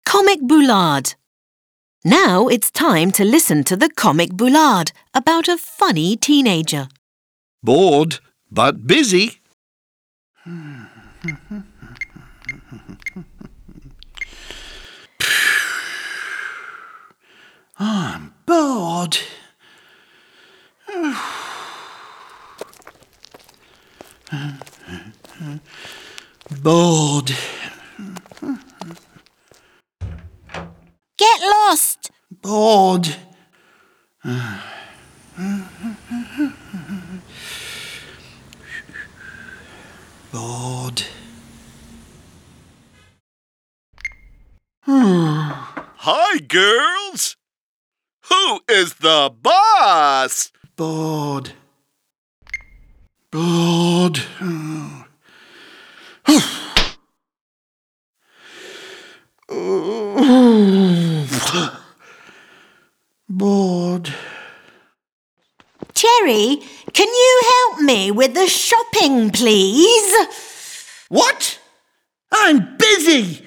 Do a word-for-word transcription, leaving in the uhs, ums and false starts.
Comic Boulard. Now it's time to listen to the Comic Boulard about a funny teenager. Bored, but busy. I'm bored. Bored. Get lost! Bored. Bored. Hi, girls! Who is the boss? Bored. Bored. Bored. Cherry, can you help me with the shopping, please? What? I'm busy.